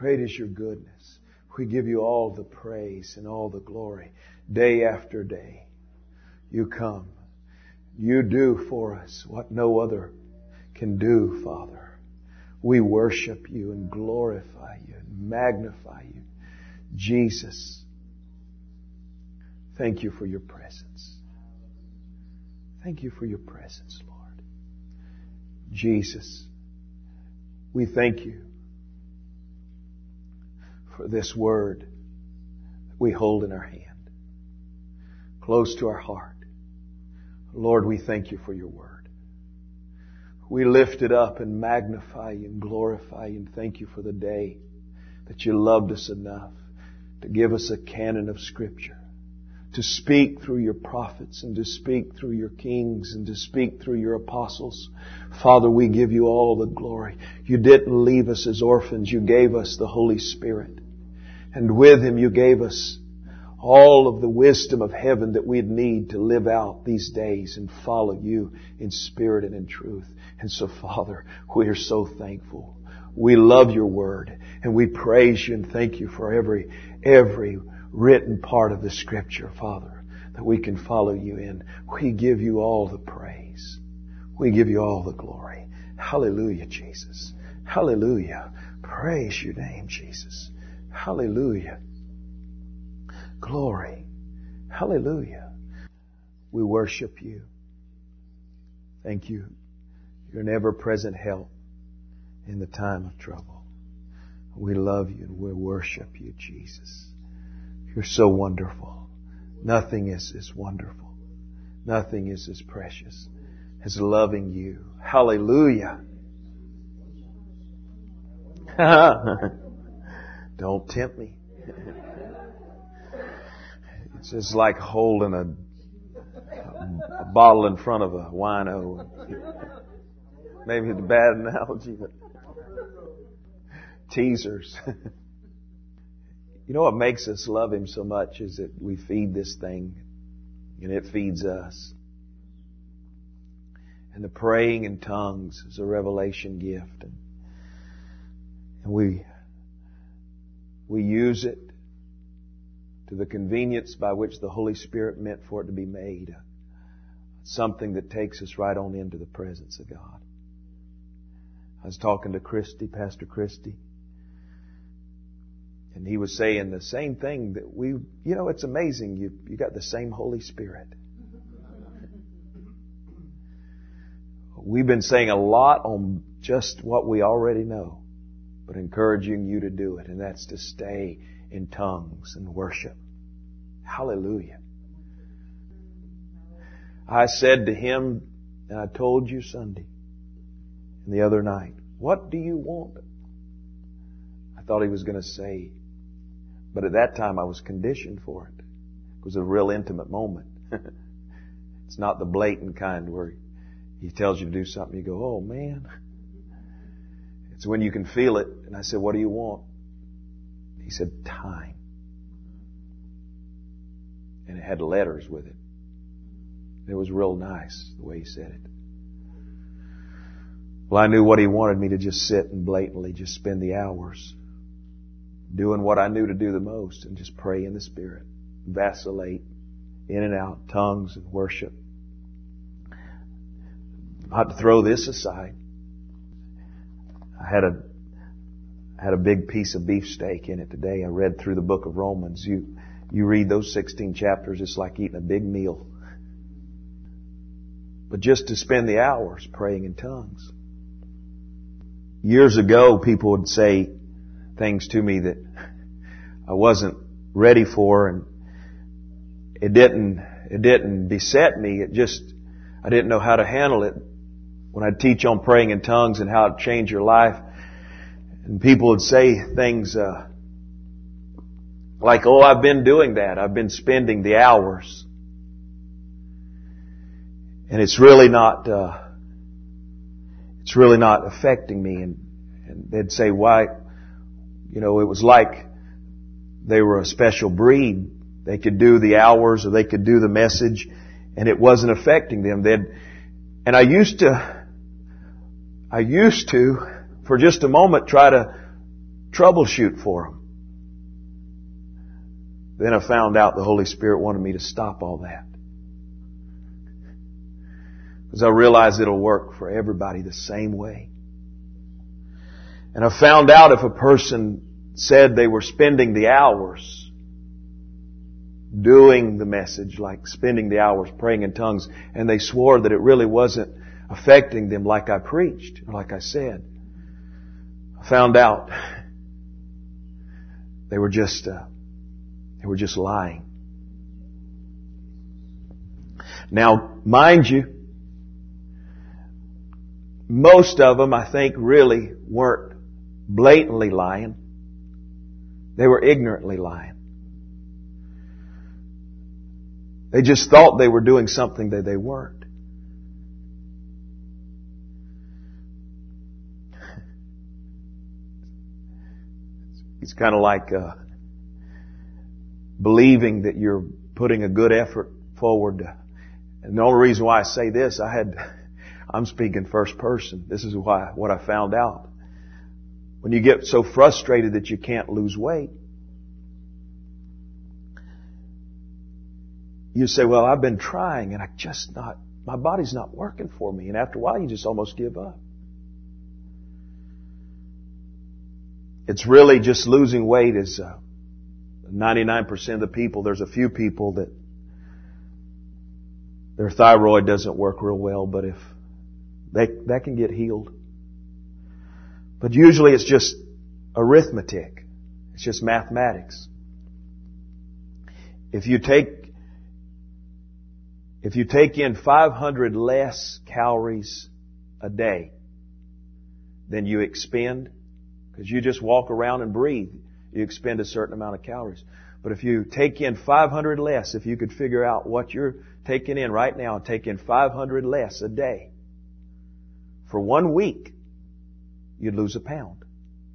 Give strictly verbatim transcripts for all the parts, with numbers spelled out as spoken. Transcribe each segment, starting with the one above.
Great is your goodness. We give you all the praise and all the glory. Day after day, you come. You do for us what no other can do, Father. We worship you and glorify you and magnify you. Jesus, thank you for your presence. Thank you for your presence, Lord. Jesus, we thank you for this word that we hold in our hand, close to our heart. Lord, we thank you for your word. We lift it up and magnify you and glorify you and thank you for the day that you loved us enough to give us a canon of Scripture, to speak through your prophets and to speak through your kings and to speak through your apostles. Father, we give you all the glory. You didn't leave us as orphans. You gave us the Holy Spirit. And with Him you gave us all of the wisdom of heaven that we'd need to live out these days and follow you in spirit and in truth. And so, Father, we are so thankful. We love your word and we praise you and thank you for every, every written part of the Scripture, Father, that we can follow you in. We give you all the praise. We give you all the glory. Hallelujah, Jesus. Hallelujah. Praise your name, Jesus. Hallelujah. Glory. Hallelujah. We worship you. Thank you. You're an ever-present help in the time of trouble. We love you and we worship you, Jesus. You're so wonderful. Nothing is as wonderful. Nothing is as precious as loving you. Hallelujah. Don't tempt me. It's just like holding a, a bottle in front of a wino. Maybe it's a bad analogy, but teasers. You know what makes us love Him so much is that we feed this thing and it feeds us. And the praying in tongues is a revelation gift. And, and we, we use it to the convenience by which the Holy Spirit meant for it to be made. Something that takes us right on into the presence of God. I was talking to Christy, Pastor Christy. And he was saying the same thing that we, you know, it's amazing. You, you got the same Holy Spirit. We've been saying a lot on just what we already know, but encouraging you to do it. And that's to stay in tongues and worship. Hallelujah. I said to him, and I told you Sunday and the other night, what do you want? I thought he was going to say, but at that time I was conditioned for it. It was a real intimate moment. It's not the blatant kind where he tells you to do something, you go, oh man. It's when you can feel it. And I said, what do you want? He said, time. And it had letters with it. It was real nice the way he said it. Well, I knew what he wanted me to just sit and blatantly just spend the hours doing what I knew to do the most and just pray in the Spirit, vacillate in and out, tongues and worship. Not to throw this aside. I had a I had a big piece of beefsteak in it today. I read through the book of Romans. You you read those sixteen chapters, it's like eating a big meal. But just to spend the hours praying in tongues. Years ago, people would say things to me that I wasn't ready for, and it didn't it didn't beset me. It just I didn't know how to handle it. When I'd teach on praying in tongues and how to change your life, and people would say things uh, like, "Oh, I've been doing that. I've been spending the hours, and it's really not uh, it's really not affecting me." And, and they'd say, "Why?" You know, it was like they were a special breed. They could do the hours or they could do the message, and it wasn't affecting them. They'd, and I used to, I used to, for just a moment, try to troubleshoot for them. Then I found out the Holy Spirit wanted me to stop all that. Because I realized it'll work for everybody the same way. And I found out if a person said they were spending the hours doing the message, like spending the hours praying in tongues, and they swore that it really wasn't affecting them like I preached, or like I said, I found out they were just uh, they were just lying. Now, mind you, most of them, I think, really weren't blatantly lying. They were ignorantly lying. They just thought they were doing something that they weren't. It's kind of like uh, believing that you're putting a good effort forward. To, and the only reason why I say this, I had, I'm speaking first person. This is why what I found out. When you get so frustrated that you can't lose weight, you say, well, I've been trying and I just not, my body's not working for me. And after a while, you just almost give up. It's really just losing weight is uh, ninety-nine percent of the people. There's a few people that their thyroid doesn't work real well, but if they, that can get healed. But usually it's just arithmetic. It's just mathematics. If you take, if you take in five hundred less calories a day than you expend, because you just walk around and breathe, you expend a certain amount of calories. But if you take in five hundred less, if you could figure out what you're taking in right now and take in five hundred less a day, for one week, you'd lose a pound.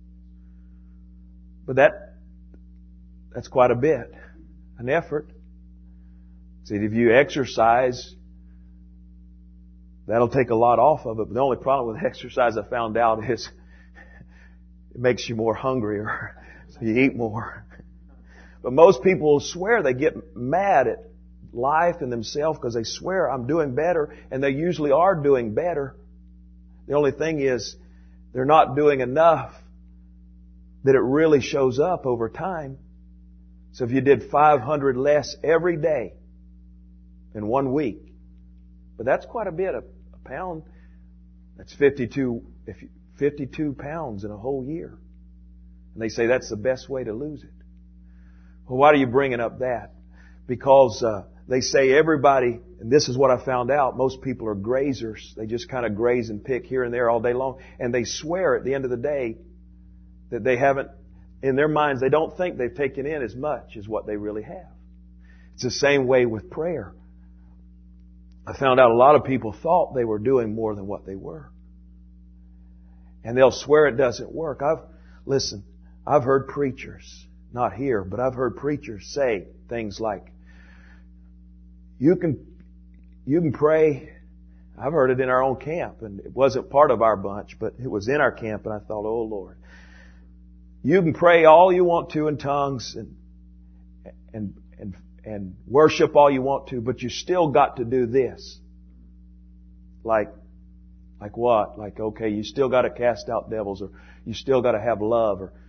But that, that's quite a bit. An effort. See, if you exercise, that'll take a lot off of it. But the only problem with exercise I found out is it makes you more hungrier. So you eat more. But most people swear they get mad at life and themselves because they swear I'm doing better, and they usually are doing better. The only thing is they're not doing enough that it really shows up over time. So if you did five hundred less every day in one week, but that's quite a bit. A, a pound, that's fifty-two, if you, fifty-two pounds in a whole year. And they say that's the best way to lose it. Well, why are you bringing up that? Because uh, they say everybody, and this is what I found out, most people are grazers. They just kind of graze and pick here and there all day long. And they swear at the end of the day that they haven't, in their minds, they don't think they've taken in as much as what they really have. It's the same way with prayer. I found out a lot of people thought they were doing more than what they were. And they'll swear it doesn't work. I've, listen, I've heard preachers, not here, but I've heard preachers say things like, You can, you can pray. I've heard it in our own camp, and it wasn't part of our bunch, but it was in our camp, and I thought, oh Lord, you can pray all you want to in tongues and, and, and, and worship all you want to, but you still got to do this. Like, like what? Like, okay, you still got to cast out devils, or you still got to have love, or,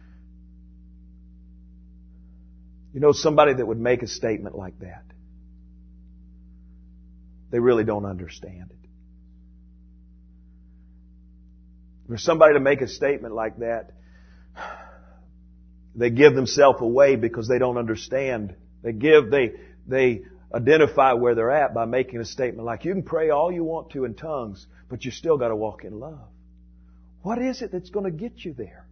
you know, somebody that would make a statement like that, they really don't understand it. For somebody to make a statement like that, they give themselves away because they don't understand. They give, they, they identify where they're at by making a statement like, you can pray all you want to in tongues, but you still got to walk in love. What is it that's going to get you there?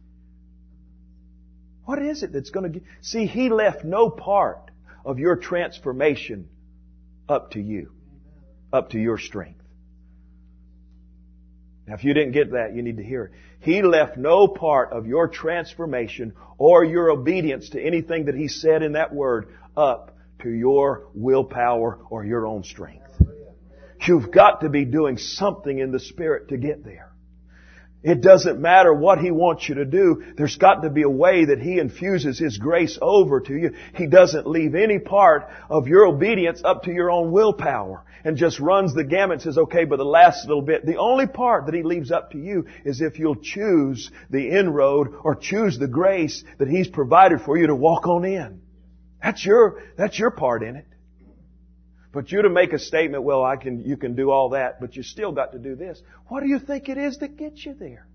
What is it that's going to get... See, He left no part of your transformation up to you. Up to your strength. Now, if you didn't get that, you need to hear it. He left no part of your transformation or your obedience to anything that He said in that Word up to your willpower or your own strength. You've got to be doing something in the Spirit to get there. It doesn't matter what He wants you to do. There's got to be a way that He infuses His grace over to you. He doesn't leave any part of your obedience up to your own willpower and just runs the gamut and says, okay, but the last little bit. The only part that He leaves up to you is if you'll choose the inroad or choose the grace that He's provided for you to walk on in. That's your, that's your part in it. But you to make a statement, well, I can, you can do all that, but you still got to do this. What do you think it is that gets you there?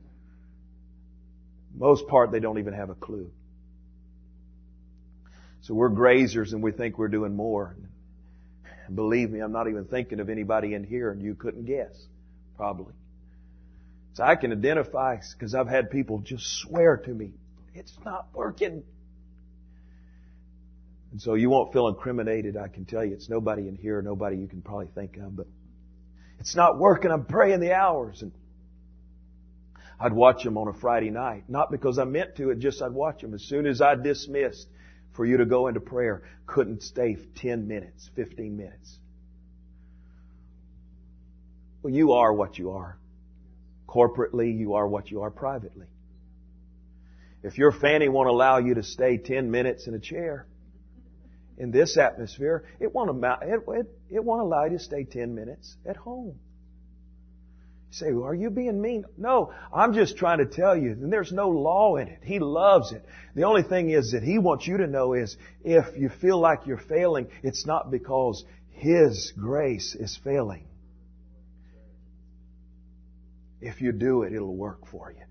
Most part, they don't even have a clue. So we're grazers and we think we're doing more. And believe me, I'm not even thinking of anybody in here and you couldn't guess. Probably. So I can identify because I've had people just swear to me, it's not working. And so you won't feel incriminated. I can tell you it's nobody in here, nobody you can probably think of, but it's not working. I'm praying the hours. And I'd watch them on a Friday night. Not because I meant to, it just I'd watch them. As soon as I dismissed for you to go into prayer, couldn't stay ten minutes, fifteen minutes. Well, you are what you are. Corporately, you are what you are privately. If your fanny won't allow you to stay ten minutes in a chair, in this atmosphere, it won't, amount, it, it, it won't allow you to stay ten minutes at home. You say, well, are you being mean? No, I'm just trying to tell you, and there's no law in it. He loves it. The only thing is that He wants you to know is if you feel like you're failing, it's not because His grace is failing. If you do it, it'll work for you.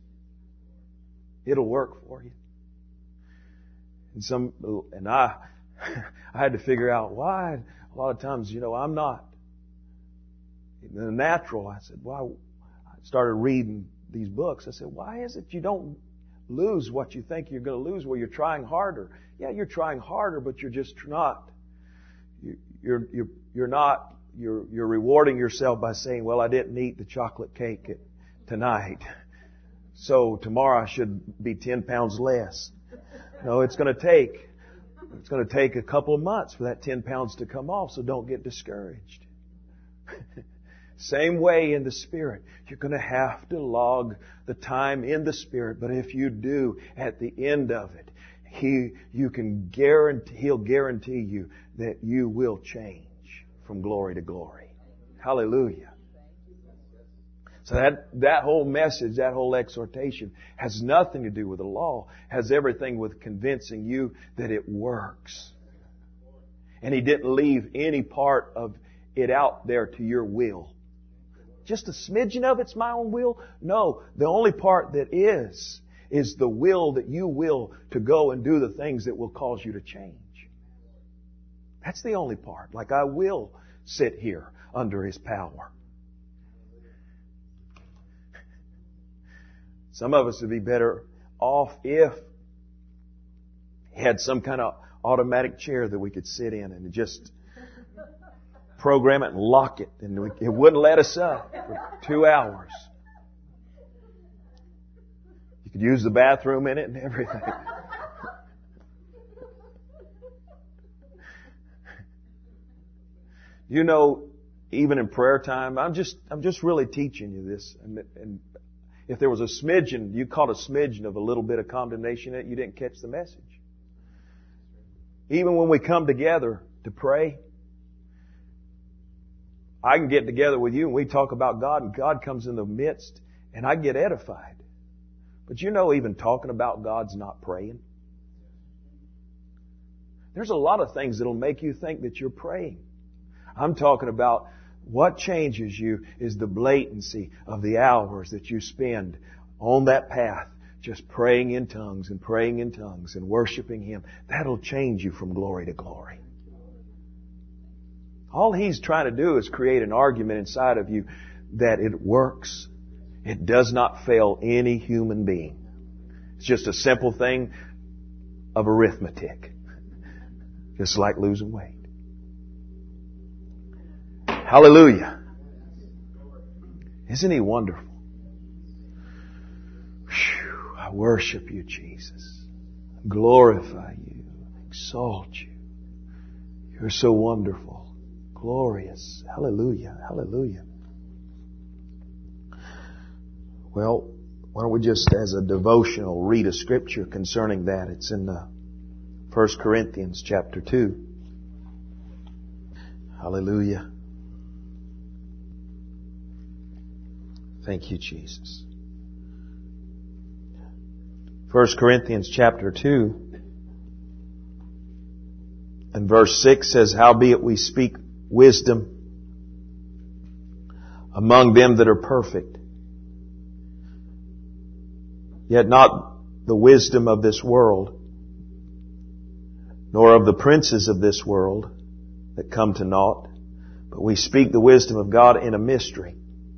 It'll work for you. And some, and I, I had to figure out why. A lot of times, you know, I'm not. In the natural, I said, why? I started reading these books. I said, why is it you don't lose what you think you're going to lose? Well, you're trying harder. Yeah, you're trying harder, but you're just not. You're you're you're not. You're you're rewarding yourself by saying, well, I didn't eat the chocolate cake at, tonight, so tomorrow I should be ten pounds less. No, it's going to take. It's going to take a couple of months for that ten pounds to come off, so don't get discouraged. Same way in the Spirit. You're going to have to log the time in the Spirit, but if you do, at the end of it, He, you can guarantee, He'll guarantee you that you will change from glory to glory. Hallelujah. So that, that whole message, that whole exhortation has nothing to do with the law. Has everything with convincing you that it works. And He didn't leave any part of it out there to your will. Just a smidgen of it's my own will? No. The only part that is, is the will that you will to go and do the things that will cause you to change. That's the only part. Like I will sit here under His power. Some of us would be better off if He had some kind of automatic chair that we could sit in and just program it and lock it, and we, it wouldn't let us up for two hours. You could use the bathroom in it and everything. You know, even in prayer time, I'm just I'm just really teaching you this. And, and if there was a smidgen, you caught a smidgen of a little bit of condemnation in it, you didn't catch the message. Even when we come together to pray, I can get together with you and we talk about God, and God comes in the midst and I get edified. But you know, even talking about God's not praying. There's a lot of things that'll make you think that you're praying. I'm talking about what changes you is the blatancy of the hours that you spend on that path, just praying in tongues and praying in tongues and worshiping Him. That'll change you from glory to glory. All He's trying to do is create an argument inside of you that it works. It does not fail any human being. It's just a simple thing of arithmetic. Just like losing weight. Hallelujah. Isn't He wonderful? Whew, I worship You, Jesus. Glorify You. Exalt You. You're so wonderful. Glorious. Hallelujah. Hallelujah. Well, why don't we just, as a devotional, read a scripture concerning that. It's in the First Corinthians chapter two. Hallelujah. Thank you, Jesus. First Corinthians chapter two and verse six says, "Howbeit we speak wisdom among them that are perfect, yet not the wisdom of this world, nor of the princes of this world that come to naught, but we speak the wisdom of God in a mystery,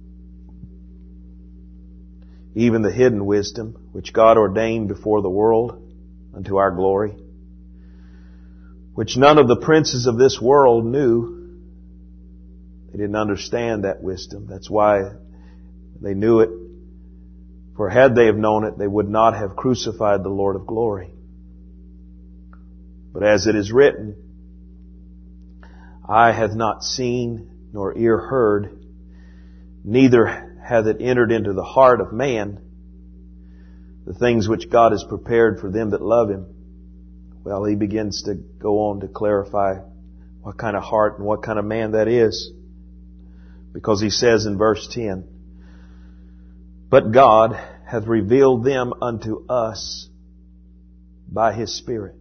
even the hidden wisdom, which God ordained before the world unto our glory, which none of the princes of this world knew." They didn't understand that wisdom. That's why they knew it. For had they have known it, they would not have crucified the Lord of glory. But as it is written, "Eye hath not seen, nor ear heard, neither hath it entered into the heart of man, the things which God has prepared for them that love Him." Well, he begins to go on to clarify what kind of heart and what kind of man that is. Because he says in verse ten, "But God hath revealed them unto us by His Spirit.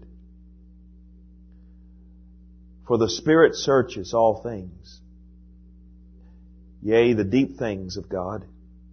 For the Spirit searches all things, yea, the deep things of God."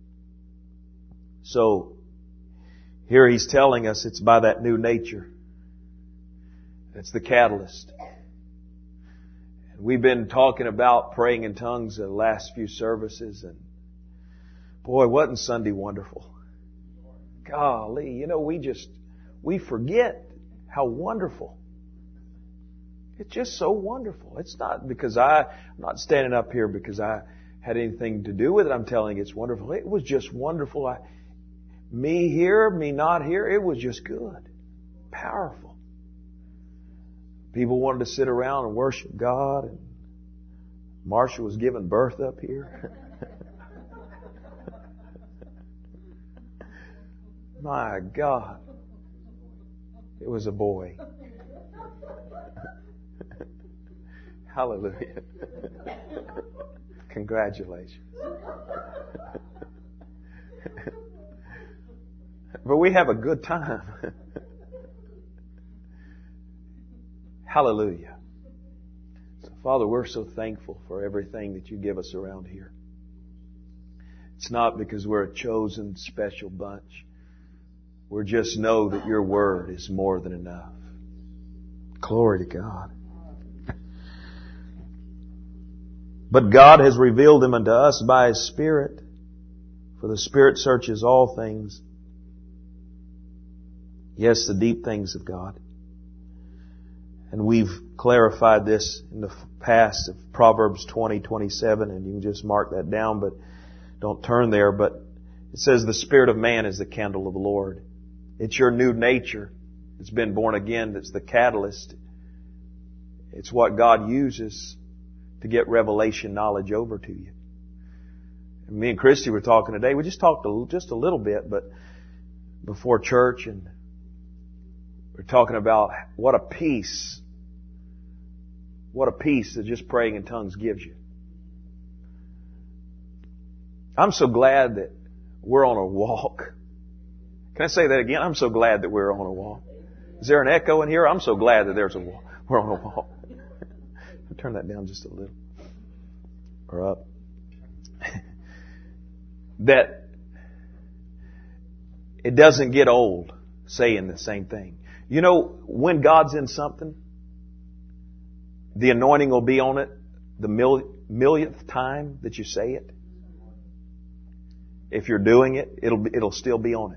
So, here he's telling us it's by that new nature. It's the catalyst. We've been talking about praying in tongues the last few services, and boy, wasn't Sunday wonderful. Golly, you know, we just, we forget how wonderful. It's just so wonderful. It's not because I, I'm not standing up here because I had anything to do with it. I'm telling you it's wonderful. It was just wonderful. I, me here, me not here, it was just good. Powerful. People wanted to sit around and worship God, and Marcia was giving birth up here. My God. It was a boy. Hallelujah. Congratulations. But we have a good time. Hallelujah. So, Father, we're so thankful for everything that you give us around here. It's not because we're a chosen, special bunch. We just know that your word is more than enough. Glory to God. "But God has revealed them unto us by His Spirit, for the Spirit searches all things, yes, the deep things of God." And we've clarified this in the past of Proverbs twenty twenty-seven, and you can just mark that down, but don't turn there. But it says the spirit of man is the candle of the Lord. It's your new nature. It's been born again. That's the catalyst. It's what God uses to get revelation knowledge over to you. And me and Christy were talking today. We just talked a, just a little bit, but before church, and we're talking about what a peace, what a peace that just praying in tongues gives you. I'm so glad that we're on a walk. Can I say that again? I'm so glad that we're on a walk. Is there an echo in here? I'm so glad that there's a walk. We're on a walk. Turn that down just a little. Or up. That it doesn't get old saying the same thing. You know, when God's in something, the anointing will be on it the mil- millionth time that you say it. If you're doing it, it'll be, it'll still be on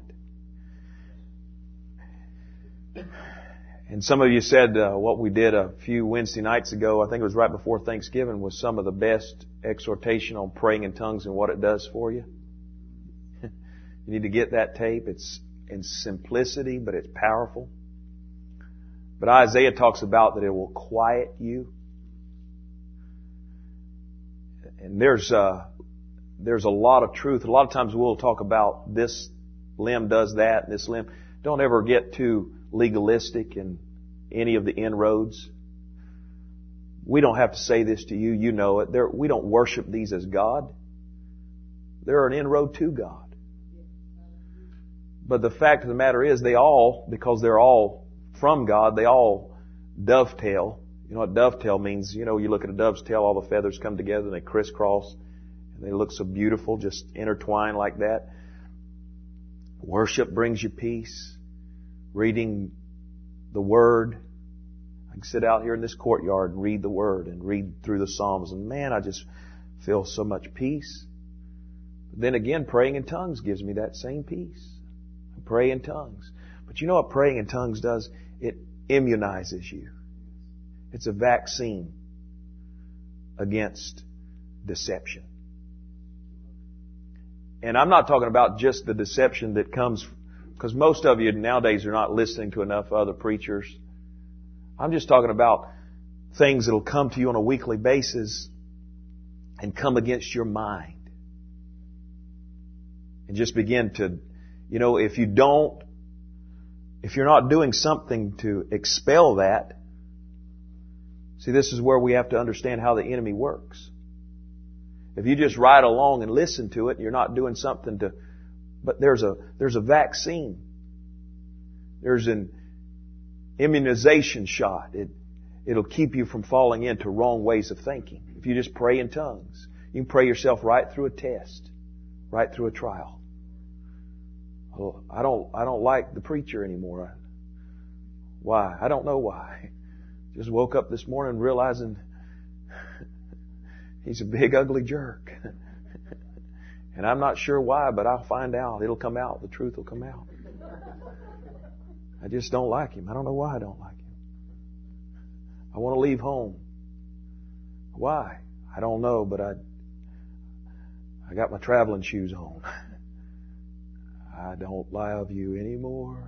it. And some of you said uh, what we did a few Wednesday nights ago, I think it was right before Thanksgiving, was some of the best exhortation on praying in tongues and what it does for you. You need to get that tape. It's in simplicity, but it's powerful. But Isaiah talks about that it will quiet you. And there's uh, there's a lot of truth. A lot of times we'll talk about this limb does that, and this limb. Don't ever get too legalistic in any of the inroads. We don't have to say this to you. You know it. There, we don't worship these as God. They're an inroad to God. But the fact of the matter is they all, because they're all from God, they all dovetail. You know what dovetail means? You know, you look at a dove's tail, all the feathers come together and they crisscross. And they look so beautiful, just intertwined like that. Worship brings you peace. Reading the Word. I can sit out here in this courtyard and read the Word and read through the Psalms. And man, I just feel so much peace. But then again, praying in tongues gives me that same peace. I pray in tongues. But you know what praying in tongues does? It immunizes you. It's a vaccine against deception. And I'm not talking about just the deception that comes, because most of you nowadays are not listening to enough other preachers. I'm just talking about things that will come to you on a weekly basis and come against your mind. And just begin to, you know, if you don't, if you're not doing something to expel that, see, this is where we have to understand how the enemy works. If you just ride along and listen to it, you're not doing something to, but there's a, there's a vaccine. There's an immunization shot. It, it'll keep you from falling into wrong ways of thinking. If you just pray in tongues, you can pray yourself right through a test, right through a trial. Oh, I don't, I don't like the preacher anymore. Why? I don't know why. Just woke up this morning realizing he's a big, ugly jerk. And I'm not sure why, but I'll find out. It'll come out. The truth will come out. I just don't like him. I don't know why I don't like him. I want to leave home. Why? I don't know, but I I got my traveling shoes on. I don't love you anymore.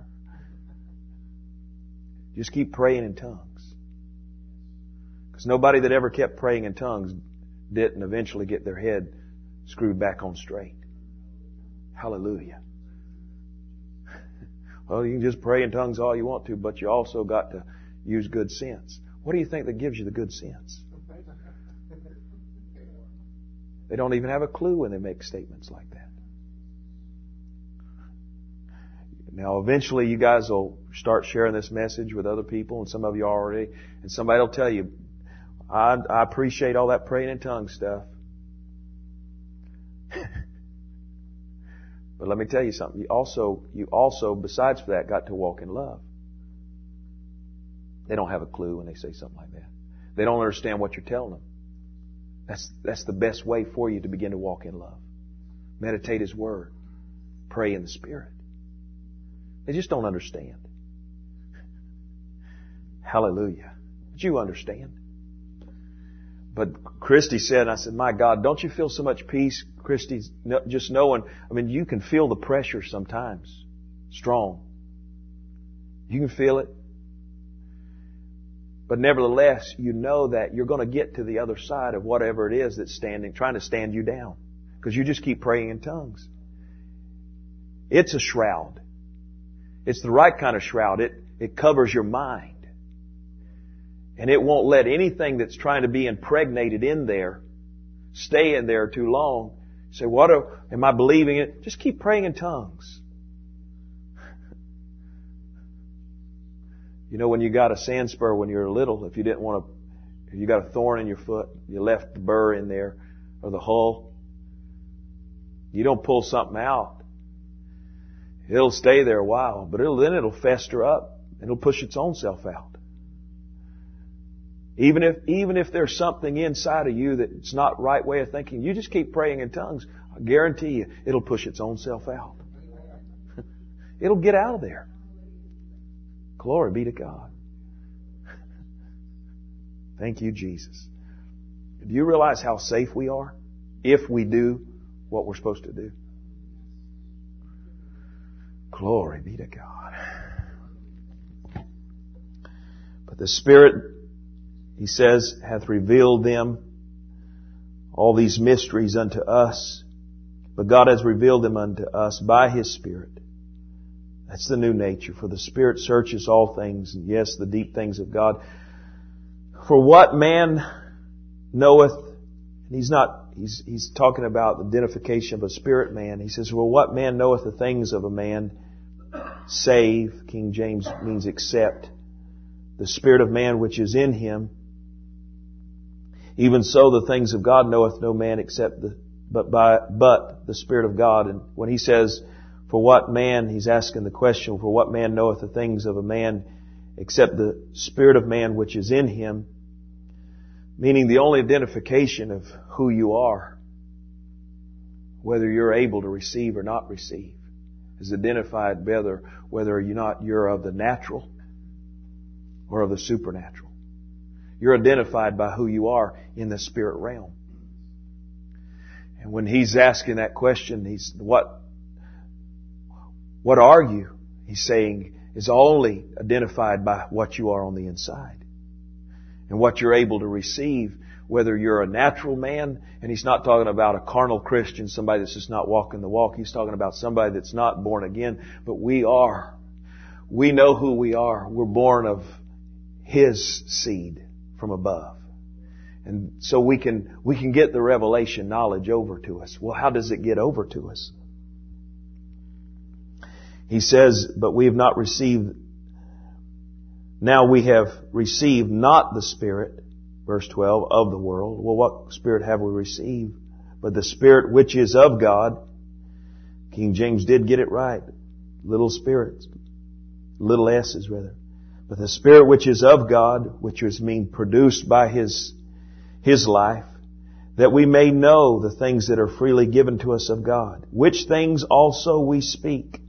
Just keep praying in tongues. Because nobody that ever kept praying in tongues didn't eventually get their head screwed back on straight. Hallelujah. Well, you can just pray in tongues all you want to, but you also got to use good sense. What do you think that gives you the good sense? They don't even have a clue when they make statements like that. Now, eventually you guys will start sharing this message with other people, and some of you already, and somebody will tell you, I, I appreciate all that praying in tongues stuff. But let me tell you something. You also, you also, besides for that, got to walk in love. They don't have a clue when they say something like that. They don't understand what you're telling them. That's, that's the best way for you to begin to walk in love. Meditate His Word. Pray in the Spirit. They just don't understand. Hallelujah. But you understand. But Christy said, and I said, my God, don't you feel so much peace, Christy, just knowing, I mean, you can feel the pressure sometimes. Strong. You can feel it. But nevertheless, you know that you're going to get to the other side of whatever it is that's standing, trying to stand you down. Because you just keep praying in tongues. It's a shroud. It's the right kind of shroud. It, it covers your mind. And it won't let anything that's trying to be impregnated in there stay in there too long. Say, what are, am I believing it? Just keep praying in tongues. You know, when you got a sand spur when you were little, if you didn't want to, if you got a thorn in your foot, you left the burr in there, or the hull, you don't pull something out. It'll stay there a while, but it'll, then it'll fester up. It'll push its own self out. Even if, even if there's something inside of you that's not right way of thinking, you just keep praying in tongues. I guarantee you, it'll push its own self out. It'll get out of there. Glory be to God. Thank you, Jesus. Do you realize how safe we are if we do what we're supposed to do? Glory be to God. But the Spirit, He says, hath revealed them, all these mysteries unto us. But God has revealed them unto us by His Spirit. That's the new nature. For the Spirit searches all things, and yes, the deep things of God. For what man knoweth, and he's not, he's, he's talking about the identification of a spirit man. He says, well, what man knoweth the things of a man, save, King James means except, the Spirit of man which is in him. Even so the things of God knoweth no man except the, but by, but the Spirit of God. And when he says, for what man, he's asking the question, for what man knoweth the things of a man except the Spirit of man which is in him? Meaning the only identification of who you are, whether you're able to receive or not receive, is identified whether, whether you're not, you're of the natural or of the supernatural. You're identified by who you are in the spirit realm. And when he's asking that question, he's, what, what are you? He's saying is only identified by what you are on the inside. And what you're able to receive, whether you're a natural man, and he's not talking about a carnal Christian, somebody that's just not walking the walk. He's talking about somebody that's not born again. But we are. We know who we are. We're born of His seed from above. And so we can, we can get the revelation knowledge over to us. Well, how does it get over to us? He says, but we have not received, now we have received not the Spirit, verse twelve, of the world. Well, what Spirit have we received? But the Spirit which is of God. King James did get it right. Little spirits. Little s's rather. But the Spirit which is of God, which is mean produced by His, His life, that we may know the things that are freely given to us of God, which things also we speak.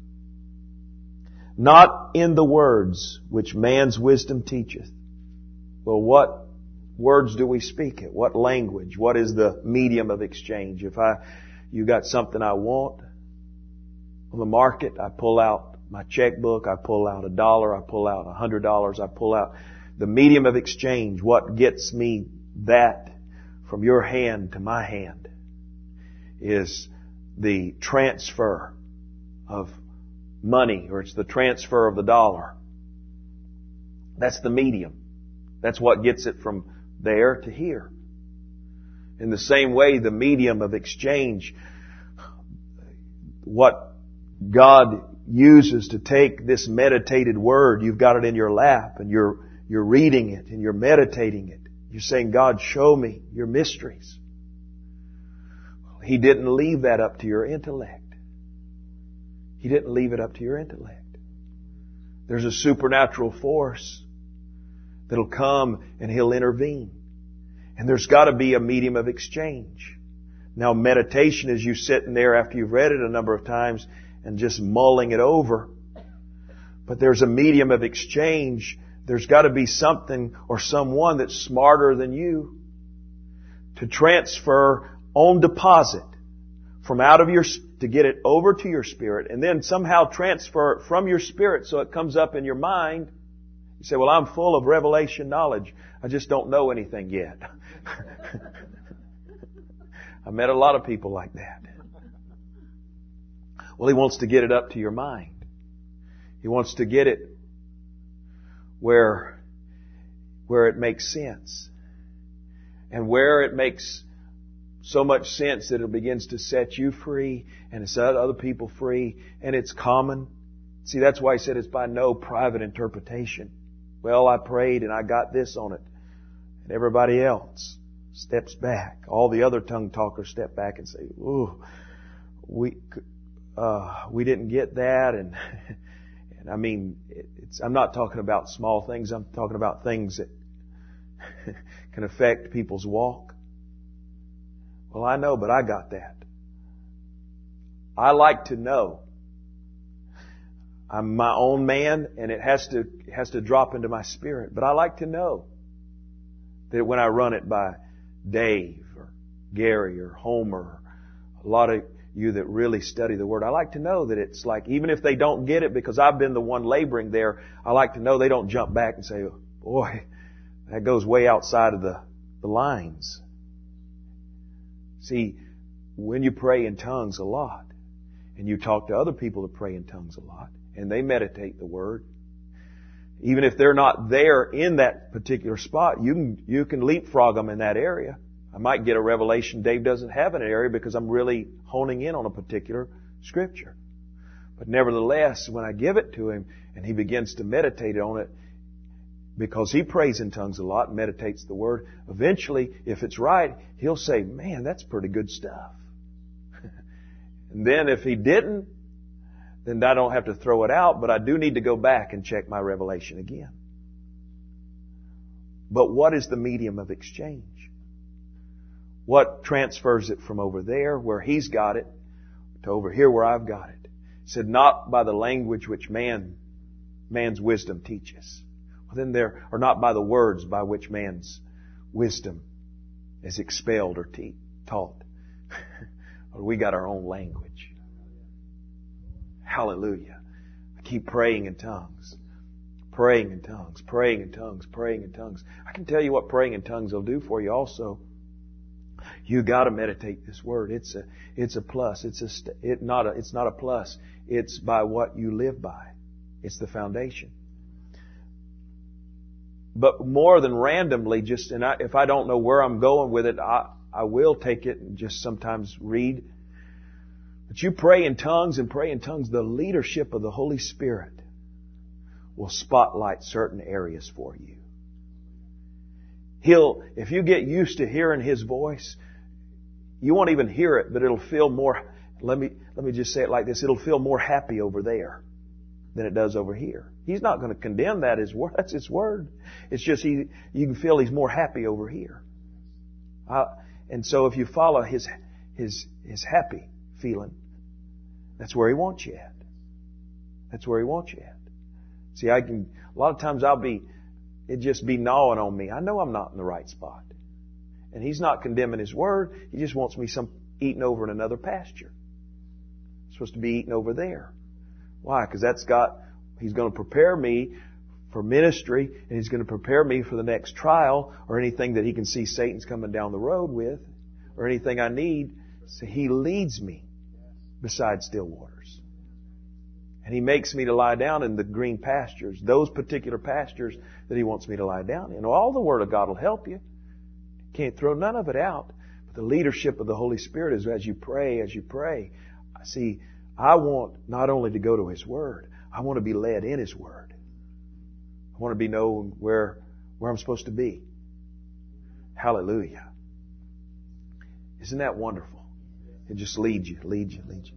Not in the words which man's wisdom teacheth. Well, what words do we speak it? What language? What is the medium of exchange? If I, you got something I want on the market, I pull out my checkbook, I pull out a dollar, I pull out a hundred dollars, I pull out the medium of exchange. What gets me that from your hand to my hand is the transfer of money, or it's the transfer of the dollar. That's the medium. That's what gets it from there to here. In the same way, the medium of exchange, what God uses to take this meditated word, you've got it in your lap and you're, you're reading it and you're meditating it. You're saying, God, show me your mysteries. He didn't leave that up to your intellect. He didn't leave it up to your intellect. There's a supernatural force that'll come and He'll intervene. And there's got to be a medium of exchange. Now, meditation is you sitting there after you've read it a number of times and just mulling it over. But there's a medium of exchange. There's got to be something or someone that's smarter than you to transfer on deposit from out of your, to get it over to your spirit, and then somehow transfer it from your spirit so it comes up in your mind. You say, well, I'm full of revelation knowledge. I just don't know anything yet. I met a lot of people like that. Well, He wants to get it up to your mind. He wants to get it where, where it makes sense. And where it makes so much sense that it begins to set you free and to set other people free, and it's common. See, that's why He said it's by no private interpretation. Well, I prayed and I got this on it. And everybody else steps back. All the other tongue talkers step back and say, ooh, we, uh, we didn't get that. And, and I mean, it's, I'm not talking about small things. I'm talking about things that can affect people's walk. Well, I know, but I got that. I like to know. I'm my own man, and it has to it has to drop into my spirit. But I like to know that when I run it by Dave or Gary or Homer, a lot of you that really study the Word, I like to know that it's like, even if they don't get it, because I've been the one laboring there, I like to know they don't jump back and say, boy, that goes way outside of the, the lines. See, when you pray in tongues a lot, and you talk to other people that pray in tongues a lot, and they meditate the Word, even if they're not there in that particular spot, you can, you can leapfrog them in that area. I might get a revelation Dave doesn't have in an area because I'm really honing in on a particular Scripture. But nevertheless, when I give it to him and he begins to meditate on it, because he prays in tongues a lot and meditates the Word, eventually, if it's right, he'll say, man, that's pretty good stuff. And then if he didn't, then I don't have to throw it out, but I do need to go back and check my revelation again. But what is the medium of exchange? What transfers it from over there where he's got it to over here where I've got it? It said, not by the language which man, man's wisdom teaches. Well, then there are not by the words by which man's wisdom is expelled or te- taught. We got our own language. Hallelujah. I keep praying in tongues. Praying in tongues. Praying in tongues. Praying in tongues. I can tell you what praying in tongues will do for you also. You got to meditate this Word. It's a, it's a plus. It's a, it not a, it's not a plus. It's by what you live by. It's the foundation. But more than randomly, just, and I, if I don't know where I'm going with it, I, I will take it and just sometimes read. But you pray in tongues and pray in tongues, the leadership of the Holy Spirit will spotlight certain areas for you. He'll, if you get used to hearing His voice, you won't even hear it, but it'll feel more, let me, let me just say it like this, it'll feel more happy over there than it does over here. He's not going to condemn that as word. That's His Word. It's just He, you can feel He's more happy over here. Uh, and so if you follow His, His, His happy feeling, that's where He wants you at. That's where He wants you at. See, I can, a lot of times I'll be, it just be gnawing on me. I know I'm not in the right spot. And He's not condemning His Word. He just wants me some eating over in another pasture. I'm supposed to be eating over there. Why? Because that's got, He's going to prepare me for ministry, and He's going to prepare me for the next trial or anything that He can see Satan's coming down the road with or anything I need. So He leads me beside still waters. And He makes me to lie down in the green pastures, those particular pastures that He wants me to lie down in. All the Word of God will help you. Can't throw none of it out. But the leadership of the Holy Spirit is as you pray, as you pray. See, I want not only to go to His Word, I want to be led in His Word. I want to be known where, where I'm supposed to be. Hallelujah. Isn't that wonderful? It just leads you, leads you, leads you.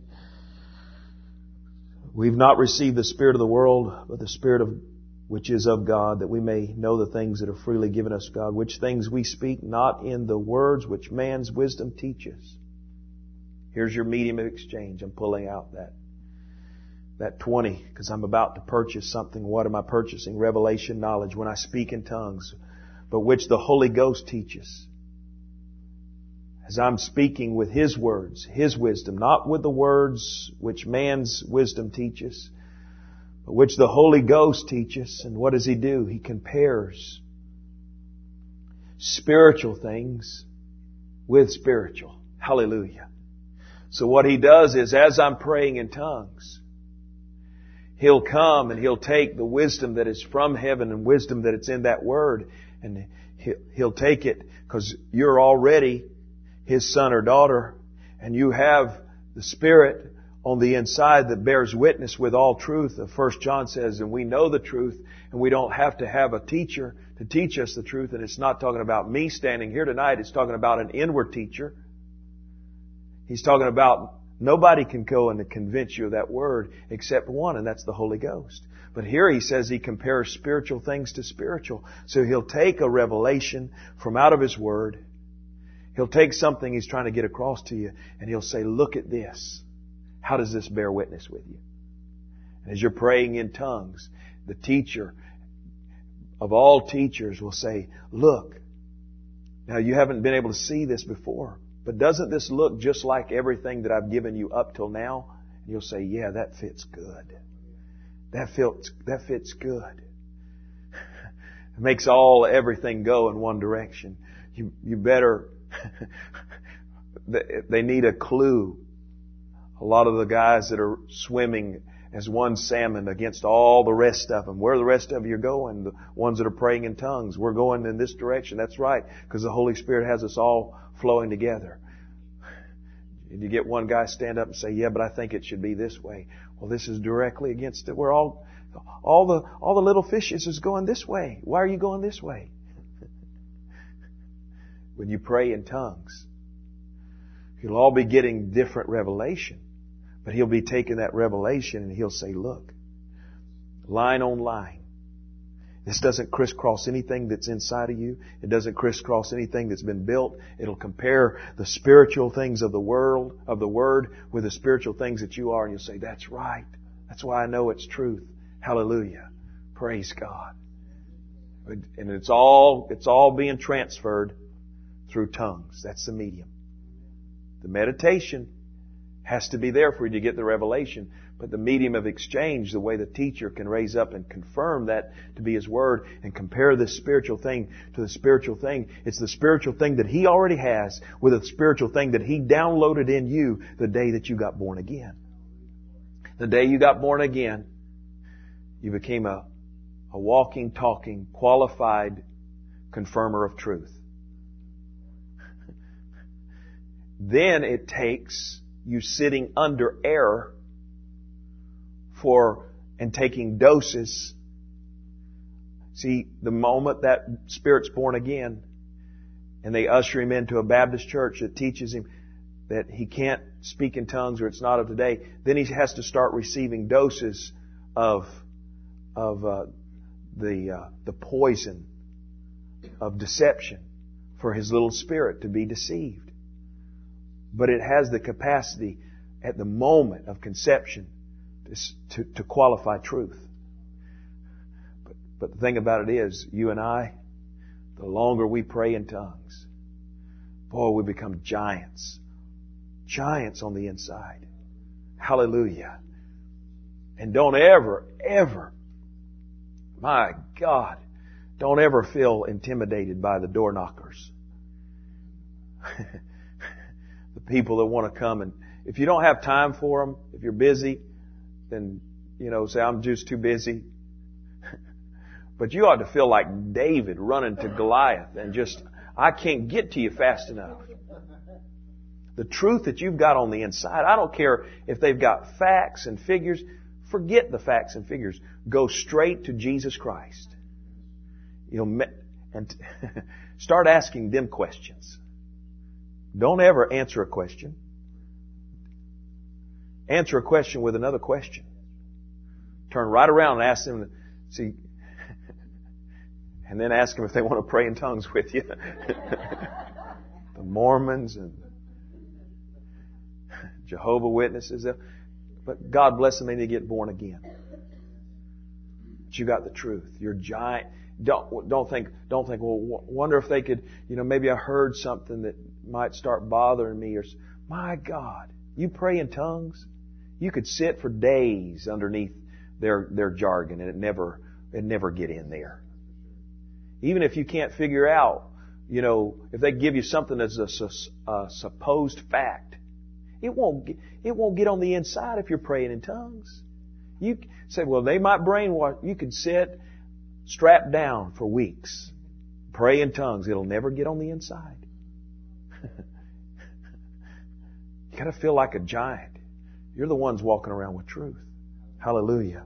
We've not received the spirit of the world, but the Spirit of which is of God, that we may know the things that are freely given us God, which things we speak not in the words which man's wisdom teaches. Here's your medium of exchange. I'm pulling out that that twenty because I'm about to purchase something. What am I purchasing? Revelation knowledge when I speak in tongues, but which the Holy Ghost teaches. As I'm speaking with His words, His wisdom, not with the words which man's wisdom teaches, but which the Holy Ghost teaches. And what does He do? He compares spiritual things with spiritual. Hallelujah. So what He does is, as I'm praying in tongues, He'll come and He'll take the wisdom that is from heaven and wisdom that it's in that Word, and He'll take it because you're already His son or daughter, and you have the Spirit on the inside that bears witness with all truth. First John says, and we know the truth, and we don't have to have a teacher to teach us the truth. And it's not talking about me standing here tonight. It's talking about an inward teacher. He's talking about nobody can go and convince you of that Word except one, and that's the Holy Ghost. But here He says He compares spiritual things to spiritual. So He'll take a revelation from out of His Word. He'll take something He's trying to get across to you, and He'll say, look at this. How does this bear witness with you? And as you're praying in tongues, the teacher of all teachers will say, look. Now you haven't been able to see this before, but doesn't this look just like everything that I've given you up till now? And you'll say, yeah, that fits good. That fits, that fits good. It makes all, everything go in one direction. You, you better, They need a clue. A lot of the guys that are swimming as one salmon against all the rest of them. Where the rest of you are going, the ones that are praying in tongues, we're going in this direction. That's right, because the Holy Spirit has us all flowing together. And you get one guy stand up and say, yeah, but I think it should be this way. Well, this is directly against it. We're all, all the, all the little fishes is going this way. Why are you going this way? When you pray in tongues, you'll all be getting different revelation. But He'll be taking that revelation and He'll say, look, line on line. This doesn't crisscross anything that's inside of you. It doesn't crisscross anything that's been built. It'll compare the spiritual things of the world, of the Word, with the spiritual things that you are. And you'll say, that's right. That's why I know it's truth. Hallelujah. Praise God. And it's all, it's all being transferred through tongues. That's the medium. The meditation has to be there for you to get the revelation. But the medium of exchange, the way the teacher can raise up and confirm that to be His Word and compare this spiritual thing to the spiritual thing. It's the spiritual thing that He already has with a spiritual thing that He downloaded in you the day that you got born again. The day you got born again, you became a, a walking, talking, qualified confirmer of truth. Then it takes you sitting under error for and taking doses. See, the moment that spirit's born again and they usher him into a Baptist church that teaches him that he can't speak in tongues or it's not of today, then he has to start receiving doses of of uh, the uh, the poison of deception for his little spirit to be deceived. But it has the capacity at the moment of conception to, to, to qualify truth. But, but the thing about it is, you and I, the longer we pray in tongues, boy, we become giants. Giants on the inside. Hallelujah. And don't ever, ever, my God, don't ever feel intimidated by the door knockers. The people that want to come, and if you don't have time for them, if you're busy, then, you know, say, I'm just too busy. But you ought to feel like David running to Goliath and just, I can't get to you fast enough. The truth that you've got on the inside, I don't care if they've got facts and figures. Forget the facts and figures. Go straight to Jesus Christ. You know, and start asking them questions. Don't ever answer a question. Answer a question with another question. Turn right around and ask them, see, and then ask them if they want to pray in tongues with you. The Mormons and Jehovah Witnesses. But God bless them, they need to get born again. But you got the truth. You're giant. Don't, don't think, don't think, well, wonder if they could, you know, maybe I heard something that might start bothering me or, my God, you pray in tongues? You could sit for days underneath their, their jargon and it never, it never get in there. Even if you can't figure out, you know, if they give you something that's a, a supposed fact, it won't, get, it won't get on the inside if you're praying in tongues. You say, well, they might brainwash. You could sit strapped down for weeks. Pray in tongues. It'll never get on the inside. You got to feel like a giant. You're the ones walking around with truth. Hallelujah.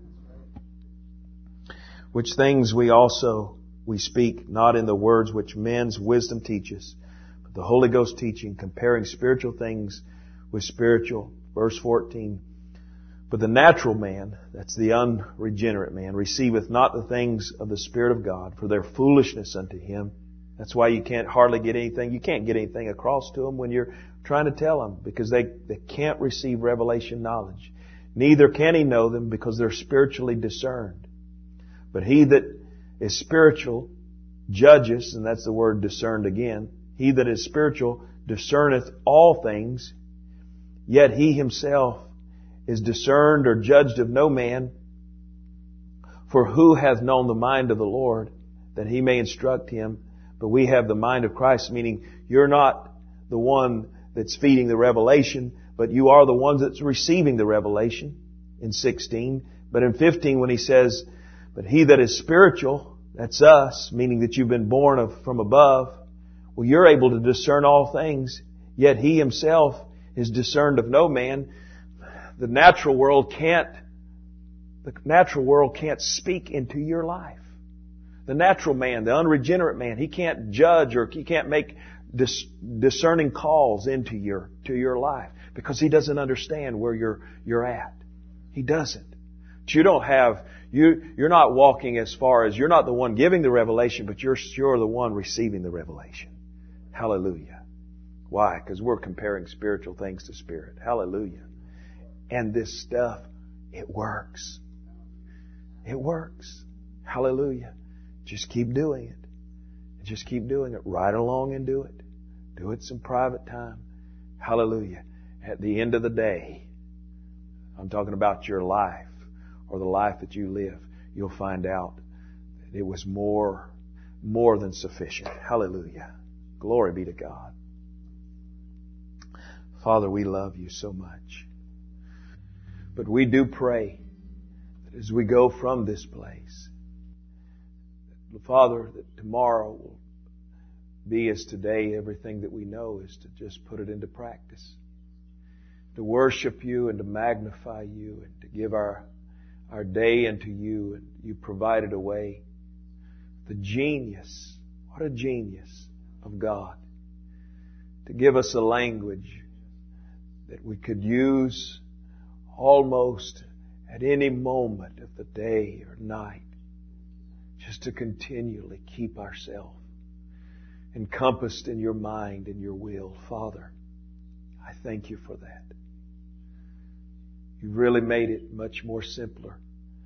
Which things we also, we speak not in the words which men's wisdom teaches, but the Holy Ghost teaching, comparing spiritual things with spiritual. Verse fourteen. But the natural man, that's the unregenerate man, receiveth not the things of the Spirit of God, for their foolishness unto him. That's why you can't hardly get anything. You can't get anything across to them when you're trying to tell them, because they, they can't receive revelation knowledge. Neither can he know them, because they're spiritually discerned. But he that is spiritual judges, and that's the word discerned again. He that is spiritual discerneth all things, yet he himself is discerned or judged of no man. For who hath known the mind of the Lord, that he may instruct him? But we have the mind of Christ, meaning you're not the one that's feeding the revelation, but you are the ones that's receiving the revelation in sixteen. But in fifteen, when he says, but he that is spiritual, that's us, meaning that you've been born of, from above, well, you're able to discern all things, yet he himself is discerned of no man. The natural world can't, the natural world can't speak into your life. The natural man, the unregenerate man, he can't judge or he can't make dis- discerning calls into your, to your life because he doesn't understand where you're, you're at. He doesn't. But you don't have, you, you're not walking as far as, you're not the one giving the revelation, but you're, you're the one receiving the revelation. Hallelujah. Why? Because we're comparing spiritual things to spirit. Hallelujah. And this stuff, it works. It works. Hallelujah. Just keep doing it. Just keep doing it. Ride along and do it. Do it some private time. Hallelujah. At the end of the day, I'm talking about your life or the life that you live, you'll find out that it was more, more than sufficient. Hallelujah. Glory be to God. Father, we love you so much. But we do pray that as we go from this place, Father, that tomorrow will be as today. Everything that we know is to just put it into practice. To worship you and to magnify you and to give our, our day unto you. And you provided a way. The genius, what a genius of God. To give us a language that we could use almost at any moment of the day or night, just to continually keep ourselves encompassed in your mind and your will. Father, I thank you for that. You've really made it much more simpler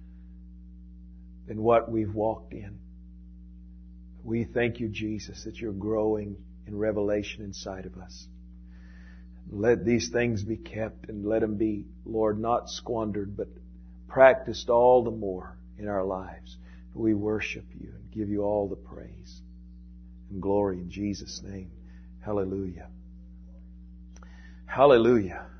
than what we've walked in. We thank you, Jesus, that you're growing in revelation inside of us. Let these things be kept and let them be, Lord, not squandered, but practiced all the more in our lives. We worship you and give you all the praise and glory in Jesus' name. Hallelujah. Hallelujah.